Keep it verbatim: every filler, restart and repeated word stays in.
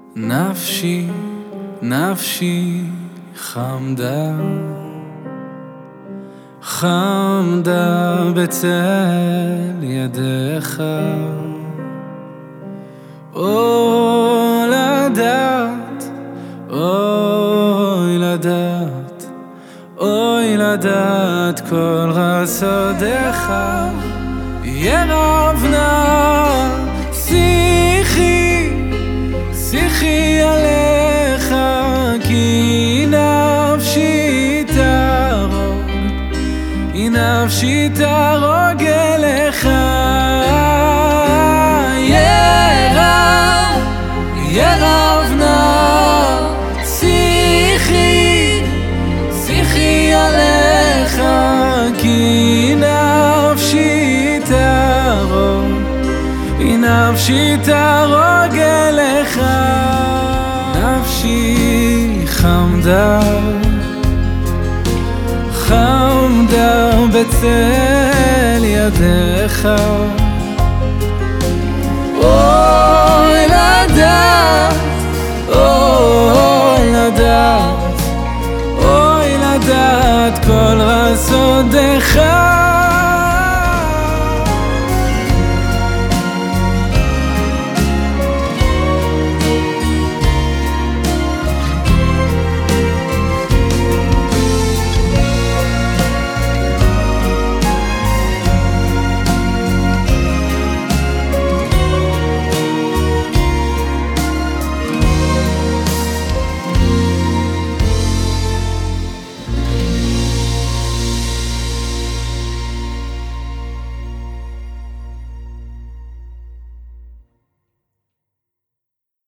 נפשי, נפשי חמדה, חמדה בצל ידיך. אוי לדעת, אוי לדעת, אוי לדעת כל חסדיך. ירב נא שיחי, שיחי עליך, כי נפשי תהרוג, כי נפשי תהרוג אליך. ירב, ירב נא שיחי, שיחי עליך, כי נפשי תהרוג, כי נפשי תהרוג אליך. נפשי חמדה, חמדה בצל ידיך.